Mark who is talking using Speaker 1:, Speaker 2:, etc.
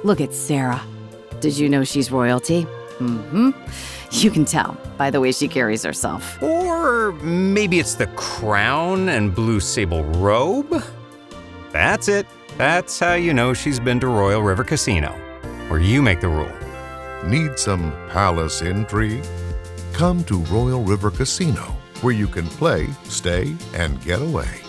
Speaker 1: Look at Sarah. Did you know she's royalty? Mm-hmm. You can tell by the way she carries herself.
Speaker 2: Or maybe it's the crown and blue sable robe? That's it. That's how you know she's been to Royal River Casino, where you make the rule.
Speaker 3: Need some palace intrigue? Come to Royal River Casino, where you can play, stay, and get away.